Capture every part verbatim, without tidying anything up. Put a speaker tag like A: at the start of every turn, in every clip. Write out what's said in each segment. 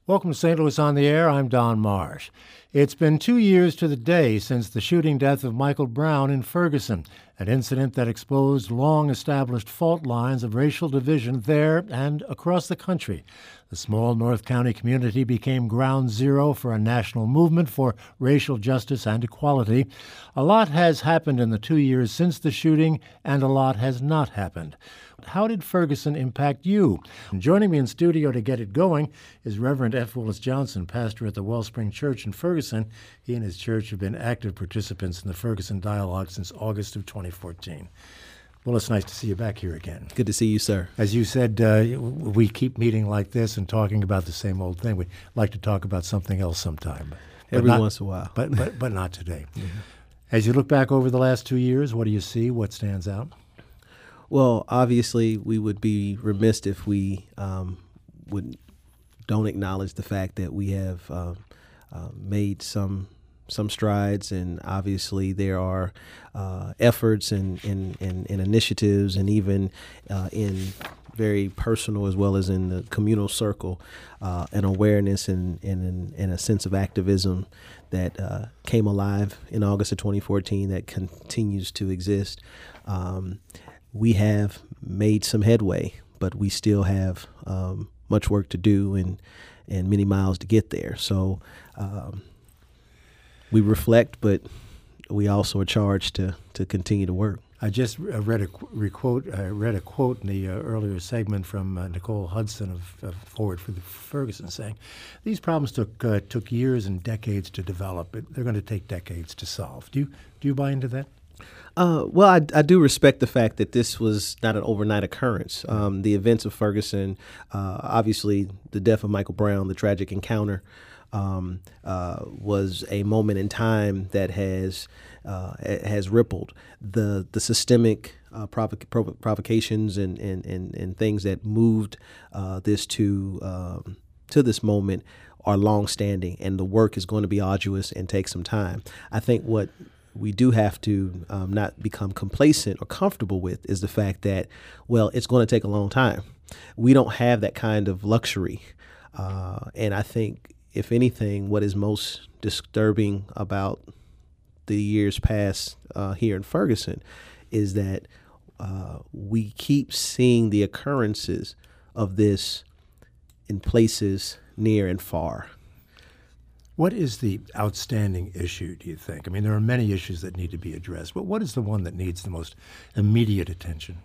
A: Welcome to Saint Louis on the Air. I'm Don Marsh. It's been two years to the day since the shooting death of Michael Brown in Ferguson, an incident that exposed long-established fault lines of racial division there and across the country. The small North County community became ground zero for a national movement for racial justice and equality. A lot has happened in the two years since the shooting, and a lot has not happened. How did Ferguson impact you? And joining me in studio to get it going is Reverend F. Willis Johnson, pastor at the Wellspring Church in Ferguson. He and his church have been active participants in the Ferguson Dialogue since August of twenty fourteen. Well, it's nice to see you back here again.
B: Good to see you, sir.
A: As you said, uh, we keep meeting like this and talking about the same old thing. We'd like to talk about something else sometime.
B: Every
A: not,
B: once in a while.
A: But, but, but not today. Mm-hmm. As you look back over the last two years, what do you see? What stands out?
B: Well, obviously, we would be remiss if we um, would don't acknowledge the fact that we have uh, uh, made some some strides, and obviously there are uh, efforts and, and, and, and initiatives, and even uh, in very personal as well as in the communal circle, uh, an awareness and, and, and a sense of activism that uh, came alive in August of twenty fourteen that continues to exist. Um, We have made some headway, but we still have um, much work to do and and many miles to get there. So um, we reflect, but we also are charged to to continue to work.
A: I just read a requote. I read a quote in the uh, earlier segment from uh, Nicole Hudson of, of Forward for the Ferguson, saying, "These problems took uh, took years and decades to develop. But they're going to take decades to solve." Do you do you buy into that?
B: Uh, well, I, I do respect the fact that this was not an overnight occurrence. Um, the events of Ferguson, uh, obviously the death of Michael Brown, the tragic encounter, um, uh, was a moment in time that has uh, has rippled the the systemic uh, provoc- provo- provocations and, and, and, and things that moved uh, this to um, to this moment are longstanding, and the work is going to be arduous and take some time. I think what we do have to um, not become complacent or comfortable with is the fact that, well, it's going to take a long time. We don't have that kind of luxury. Uh, and I think, if anything, what is most disturbing about the years past uh, here in Ferguson is that uh, we keep seeing the occurrences of this in places near and far.
A: What is the outstanding issue, do you think? I mean, there are many issues that need to be addressed, but what is the one that needs the most immediate attention?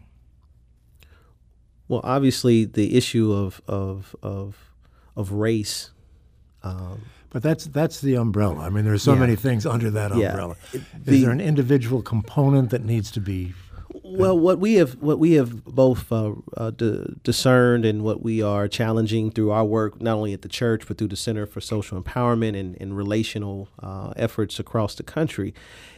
B: Well, obviously, the issue of of of, of race. Um,
A: but that's that's the umbrella. I mean, there are so
B: yeah.
A: many things under that umbrella.
B: Yeah.
A: Is there an individual component that needs to be?
B: Well, what we have what we have both uh, uh, d- discerned and what we are challenging through our work, not only at the church, but through the Center for Social Empowerment and, and relational uh, efforts across the country,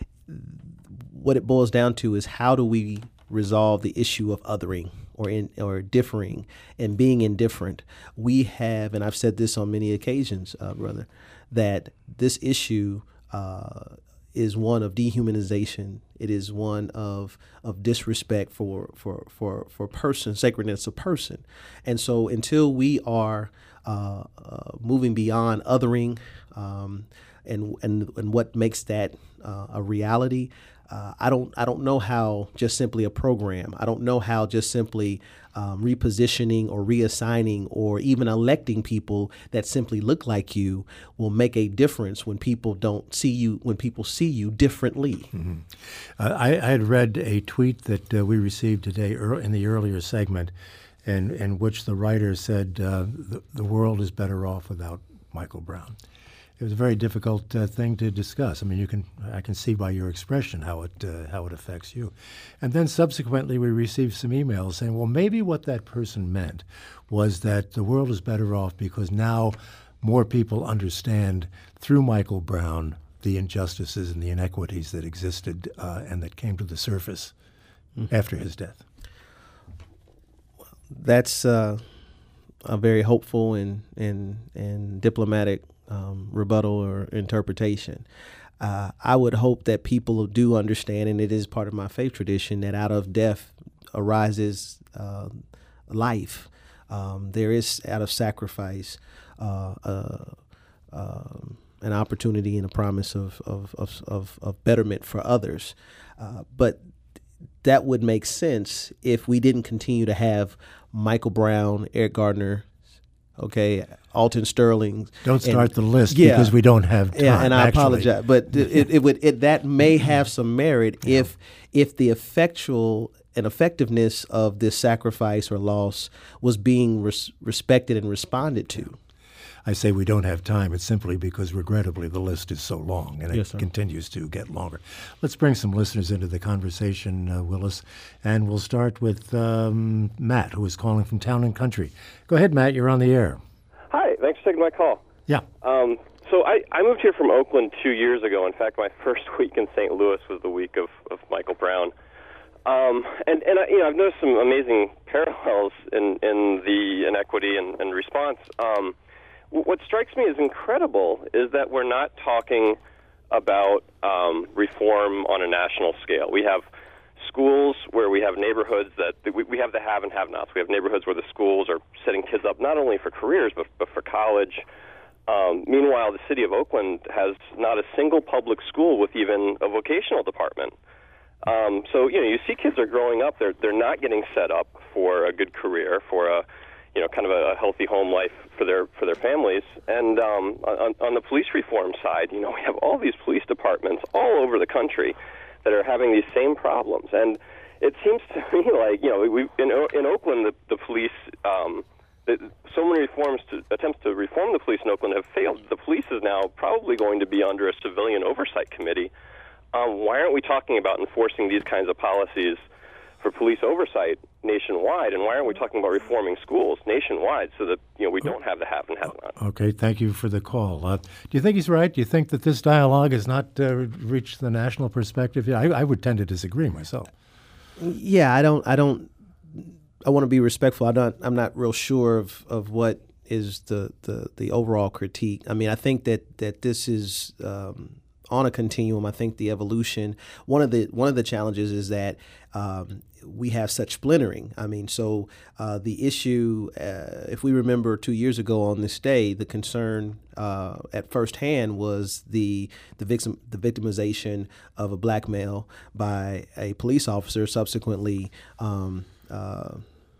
B: what it boils down to is how do we resolve the issue of othering or in, or differing and being indifferent. We have, and I've said this on many occasions, uh, brother, that this issue uh, is one of dehumanization. It is one of of disrespect for for for for person, sacredness of person. And so until we are uh, uh, moving beyond othering um, and and and what makes that uh, a reality, uh, I don't I don't know how just simply a program. I don't know how just simply um, repositioning or reassigning or even electing people that simply look like you will make a difference when people don't see you, when people see you differently.
A: Mm-hmm. Uh, I, I had read a tweet that uh, we received today in the earlier segment, in, in which the writer said uh, the, the world is better off without Michael Brown. It was a very difficult uh, thing to discuss. I mean, you can I can see by your expression how it uh, how it affects you. And then subsequently we received some emails saying, well, maybe what that person meant was that the world is better off because now more people understand through Michael Brown the injustices and the inequities that existed uh, and that came to the surface mm-hmm. after his death.
B: That's uh, a very hopeful and and and diplomatic Um, rebuttal or interpretation. Uh, I would hope that people do understand, and it is part of my faith tradition, that out of death arises uh, life. Um, there is out of sacrifice uh, uh, um, an opportunity and a promise of of of, of, of betterment for others. Uh, but that would make sense if we didn't continue to have Michael Brown, Eric Gardner, okay, Alton Sterling.
A: Don't start
B: and,
A: the list
B: yeah,
A: because we don't have time.
B: Yeah, and I
A: actually.
B: apologize, but it, it would it, that may have some merit yeah. if if the effectual and effectiveness of this sacrifice or loss was being res- respected and responded to.
A: I say we don't have time. It's simply because, regrettably, the list is so long, and it
B: yes,
A: continues to get longer. Let's bring some listeners into the conversation, uh, Willis, and we'll start with um, Matt, who is calling from Town and Country. Go ahead, Matt. You're on the air.
C: Hi. Thanks for taking my call.
A: Yeah.
C: Um, so I, I moved here from Oakland two years ago. In fact, my first week in Saint Louis was the week of, of Michael Brown. Um, and and I, you know, I've noticed some amazing parallels in, in the inequity and, and response. Um, what strikes me as incredible is that we're not talking about um, reform on a national scale. We have schools where we have neighborhoods that we, we have the have and have-nots. We have neighborhoods where the schools are setting kids up not only for careers but, but for college. Um, meanwhile, the city of Oakland has not a single public school with even a vocational department. Um, so, you know, you see kids are growing up. They're they're not getting set up for a good career, for a, you know, kind of a healthy home life for their for their families. And um, on, on the police reform side, you know, we have all these police departments all over the country that are having these same problems. And it seems to me like, you know, we in in Oakland, the, the police, um, the, so many reforms to attempts to reform the police in Oakland have failed. The police is now probably going to be under a civilian oversight committee. Um, why aren't we talking about enforcing these kinds of policies for police oversight nationwide, and why aren't we talking about reforming schools nationwide so that, you know, we don't have the have and have not?
A: Okay, thank you for the call. Uh, do you think he's right? Do you think that this dialogue has not uh, reached the national perspective? Yeah, I, I would tend to disagree myself.
B: Yeah, I don't. I don't. I want to be respectful. I'm not. I'm not real sure of, of what is the, the, the overall critique. I mean, I think that that this is. Um, on a continuum. I think the evolution, one of the one of the challenges is that um, we have such splintering. I mean, so uh, the issue, uh, if we remember two years ago on this day, the concern uh, at first hand was the the victim the victimization of a black male by a police officer, subsequently um, uh,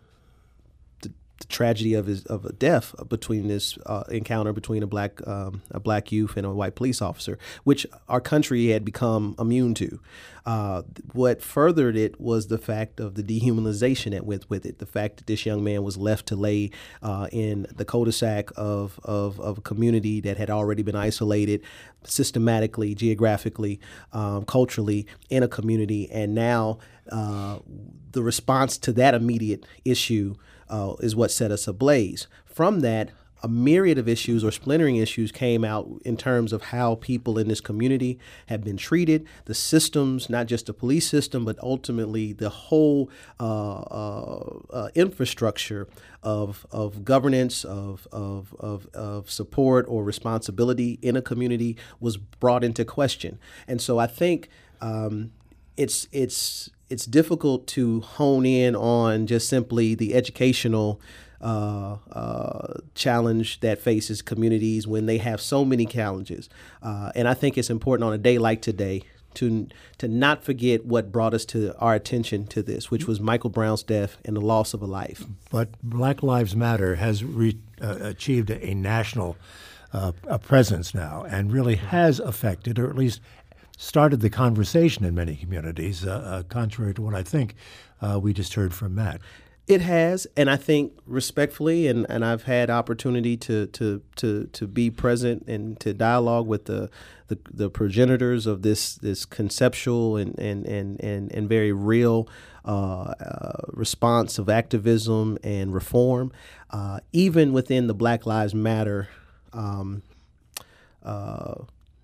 B: the tragedy of his of a death between this uh, encounter between a black um, a black youth and a white police officer, which our country had become immune to. Uh, what furthered it was the fact of the dehumanization that went with it. The fact that this young man was left to lay uh, in the cul-de-sac of, of of a community that had already been isolated systematically, geographically, um, culturally in a community, and now uh, the response to that immediate issue Uh, is what set us ablaze. From that, a myriad of issues or splintering issues came out in terms of how people in this community have been treated, the systems, not just the police system, but ultimately the whole uh, uh, uh, infrastructure of of governance, of, of of of support or responsibility in a community was brought into question. And so I think um, it's it's. It's difficult to hone in on just simply the educational uh, uh, challenge that faces communities when they have so many challenges. Uh, and I think it's important on a day like today to to not forget what brought us to our attention to this, which was Michael Brown's death and the loss of a life.
A: But Black Lives Matter has re- uh, achieved a national uh, a presence now and really has affected, or at least started the conversation in many communities, uh, uh, contrary to what I think uh, we just heard from Matt.
B: It has, and I think respectfully, and, and I've had opportunity to, to to to be present and to dialogue with the the, the progenitors of this this conceptual and and and and, and very real uh, uh, response of activism and reform, uh, even within the Black Lives Matter Um, uh,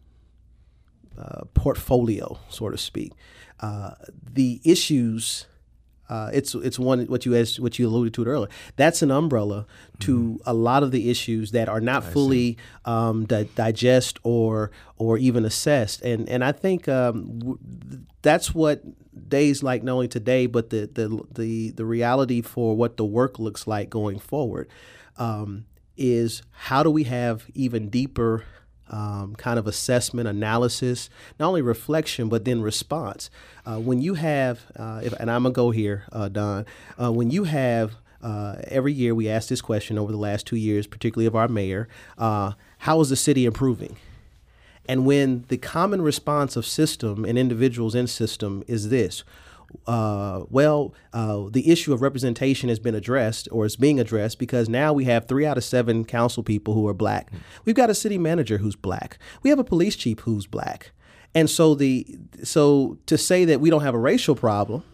B: Uh, portfolio, so to speak. Uh, the issues, uh, it's it's one what you as what you alluded to it earlier. That's an umbrella to mm-hmm. a lot of the issues that are not I fully um, di- digest or or even assessed. And and I think um, w- that's what days like not only today, but the the the the reality for what the work looks like going forward. Um, is how do we have even deeper um, kind of assessment, analysis, not only reflection, but then response. Uh, when you have, uh, if, and I'm going to go here, uh, Don, uh, when you have uh, every year we ask this question over the last two years, particularly of our mayor, uh, how is the city improving? And when the common response of system and individuals in system is this, uh, well, uh, the issue of representation has been addressed or is being addressed because now we have three out of seven council people who are black. Mm-hmm. We've got a city manager who's black. We have a police chief who's black. And so the so to say that we don't have a racial problem,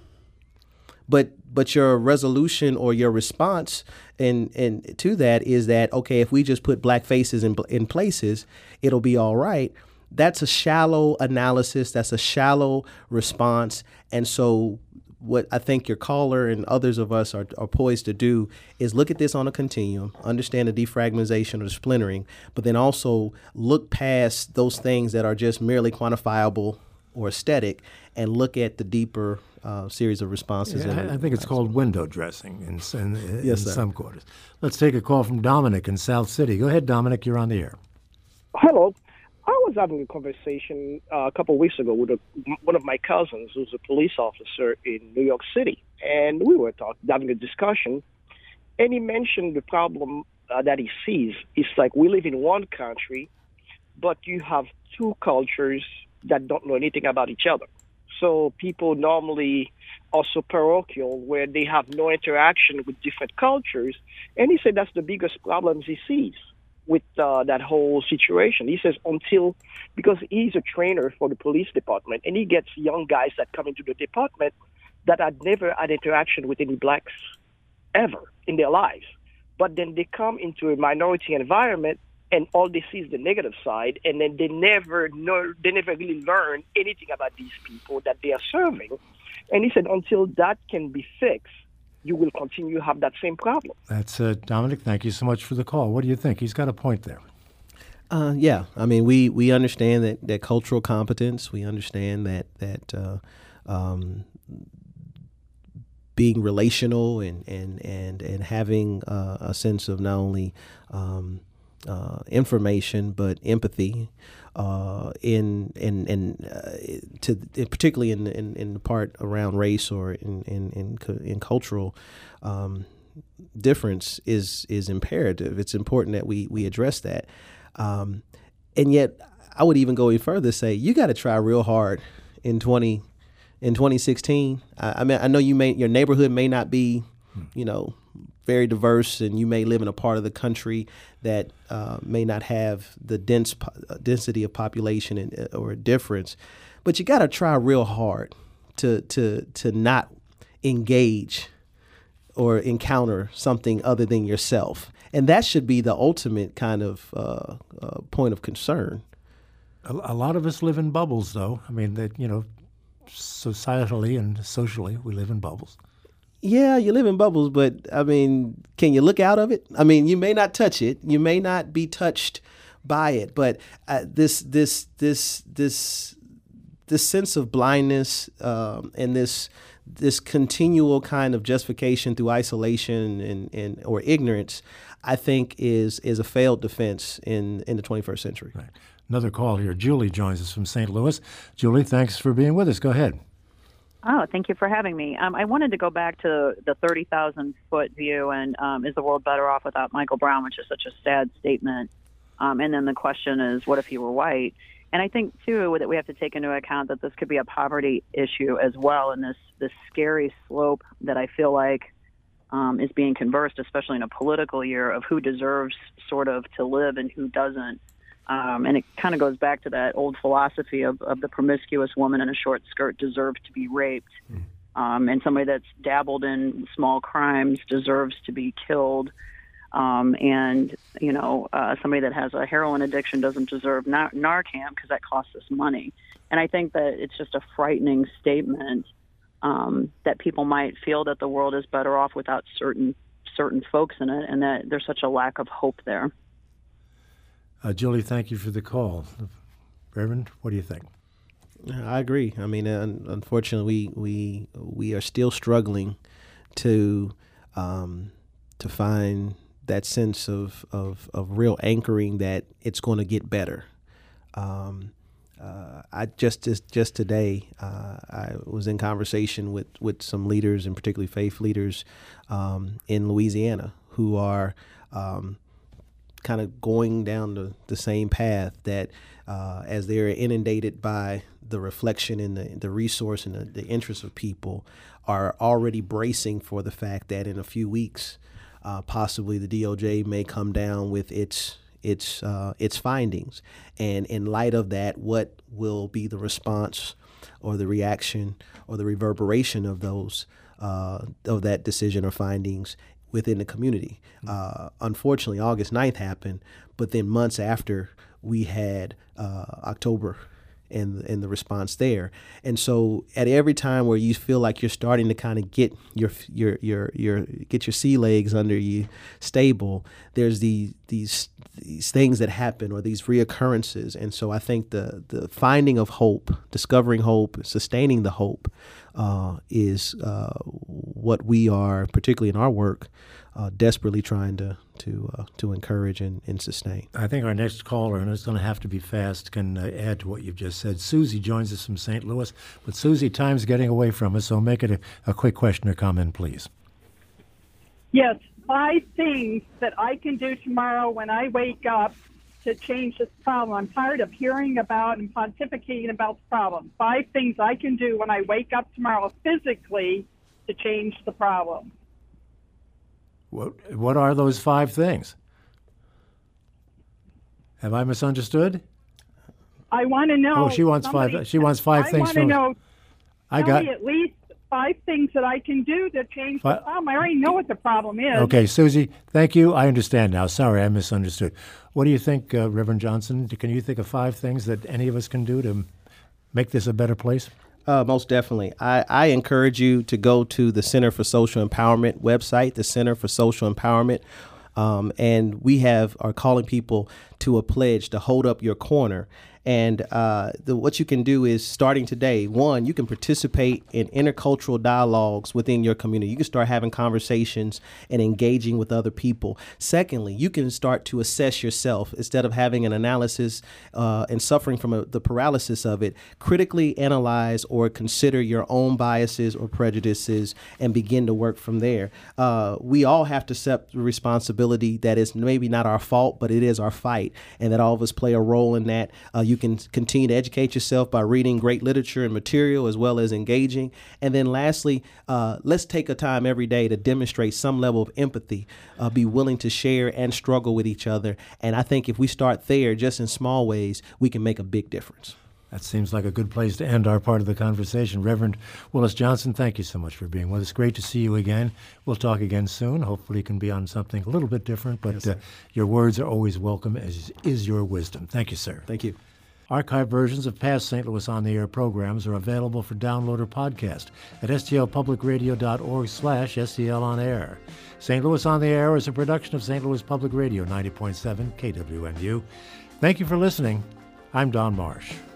B: but but your resolution or your response and and to that is that, okay, if we just put black faces in in places, it'll be all right. That's a shallow analysis. That's a shallow response. And so what I think your caller and others of us are, are poised to do is look at this on a continuum, understand the defragmentation or the splintering, but then also look past those things that are just merely quantifiable or aesthetic and look at the deeper uh, series of responses.
A: Yeah,
B: in,
A: I think it's called window dressing in, in, in
B: yes, sir.
A: some quarters. Let's take a call from Dominic in South City. Go ahead, Dominic. You're on the air.
D: Hello. I was having a conversation uh, a couple of weeks ago with a, one of my cousins who's a police officer in New York City, and we were talk, having a discussion, and he mentioned the problem uh, that he sees. It's like we live in one country, but you have two cultures that don't know anything about each other. So people normally are so parochial where they have no interaction with different cultures, and he said that's the biggest problems he sees with uh, that whole situation. He says until, because he's a trainer for the police department, and he gets young guys that come into the department that had never had interaction with any blacks ever in their lives. But then they come into a minority environment, and all they see is the negative side, and then they never know, they never really learn anything about these people that they are serving. And he said until that can be fixed, you will continue to have that same problem.
A: That's uh, Dominic. Thank you so much for the call. What do you think? He's got a point there.
B: Uh, yeah, I mean, we, we understand that, that cultural competence. We understand that that uh, um, being relational and and and and having uh, a sense of not only um, uh, information but empathy. Uh, in in in uh, to particularly in, in in the part around race or in in in, in cultural um, difference is is imperative. It's important that we we address that. Um, and yet, I would even go even further. Say you got to try real hard in twenty in twenty sixteen. I, I mean, I know you may your neighborhood may not be, you know, very diverse, and you may live in a part of the country that uh, may not have the dense po- density of population and, or a difference, but you got to try real hard to to to not engage or encounter something other than yourself, and that should be the ultimate kind of uh, uh, point of concern.
A: A, a lot of us live in bubbles, though. I mean, that you know, societally and socially, we live in bubbles.
B: Yeah, you live in bubbles, but I mean, can you look out of it? I mean, you may not touch it, you may not be touched by it, but uh, this, this, this, this, this sense of blindness um, and this, this continual kind of justification through isolation and, and or ignorance, I think, is is a failed defense in in the twenty-first century.
A: Right. Another call here. Julie joins us from Saint Louis. Julie, thanks for being with us. Go ahead.
E: Oh, thank you for having me. Um, I wanted to go back to the thirty thousand foot view and um, is the world better off without Michael Brown, which is such a sad statement. Um, and then the question is, what if he were white? And I think, too, that we have to take into account that this could be a poverty issue as well, and this, this scary slope that I feel like um, is being conversed, especially in a political year, of who deserves sort of to live and who doesn't. Um, and it kind of goes back to that old philosophy of, of the promiscuous woman in a short skirt deserves to be raped. Mm. Um, and somebody that's dabbled in small crimes deserves to be killed. Um, and, you know, uh, somebody that has a heroin addiction doesn't deserve nar- Narcan because that costs us money. And I think that it's just a frightening statement um, that people might feel that the world is better off without certain certain folks in it, and that there's such a lack of hope there.
A: Uh, Julie, thank you for the call. Reverend, what do you think?
B: I agree. I mean, un- unfortunately, we, we we are still struggling to um, to find that sense of, of, of real anchoring that it's going to get better. Um, uh, I just, just just today uh, I was in conversation with, with some leaders, and particularly faith leaders um, in Louisiana, who are um, kind of going down the, the same path that uh, as they're inundated by the reflection and the, the resource and the, the interest of people, are already bracing for the fact that in a few weeks, uh, possibly the D O J may come down with its its uh, its findings. And in light of that, what will be the response or the reaction or the reverberation of those uh, of that decision or findings within the community? Uh, unfortunately, August ninth happened, but then months after, we had uh, October and and the response there. And so at every time where you feel like you're starting to kind of get your your your your get your sea legs under you stable, there's the these these things that happen, or these reoccurrences. And so I think the the finding of hope, discovering hope, sustaining the hope uh, is uh, what we are, particularly in our work, uh, desperately trying to to uh, to encourage and, and sustain.
A: I think our next caller, and it's going to have to be fast, can uh, add to what you've just said. Susie joins us from Saint Louis. But Susie, time's getting away from us, so make it a, a quick question or comment, please.
F: Yes, five things that I can do tomorrow when I wake up to change this problem. I'm tired of hearing about and pontificating about the problem. Five things I can do when I wake up tomorrow physically to change the problem.
A: What what are those five things? Have I misunderstood?
F: I want to know.
A: Oh, she wants
F: somebody,
A: five. She wants five
F: I
A: things.
F: I want to
A: from,
F: know.
A: I
F: tell
A: got
F: me at least five things that I can do to change
A: Fi-
F: the problem. I already know what the problem is.
A: Okay, Susie, thank you. I understand now. Sorry, I misunderstood. What do you think, uh, Reverend Johnson? Can you think of five things that any of us can do to make this a better place?
B: Uh, most definitely. I, I encourage you to go to the Center for Social Empowerment website, the Center for Social Empowerment. Um, and we have are calling people to a pledge to hold up your corner. And uh, the, what you can do is, starting today, one, you can participate in intercultural dialogues within your community. You can start having conversations and engaging with other people. Secondly, you can start to assess yourself instead of having an analysis uh, and suffering from a, the paralysis of it. Critically analyze or consider your own biases or prejudices and begin to work from there. Uh, we all have to accept the responsibility that is maybe not our fault, but it is our fight, and that all of us play a role in that. Uh, you can continue to educate yourself by reading great literature and material, as well as engaging. And then lastly, uh, let's take a time every day to demonstrate some level of empathy, uh, be willing to share and struggle with each other. And I think if we start there, just in small ways, we can make a big difference.
A: That seems like a good place to end our part of the conversation. Reverend Willis Johnson, thank you so much for being with us. Great to see you again. We'll talk again soon. Hopefully it can be on something a little bit different, but yes, uh, your words are always welcome, as is your wisdom. Thank you, sir.
B: Thank you.
A: Archived versions of past Saint Louis On the Air programs are available for download or podcast at stlpublicradio.org slash STL On Air. Saint Louis On the Air is a production of Saint Louis Public Radio, ninety point seven K W M U. Thank you for listening. I'm Don Marsh.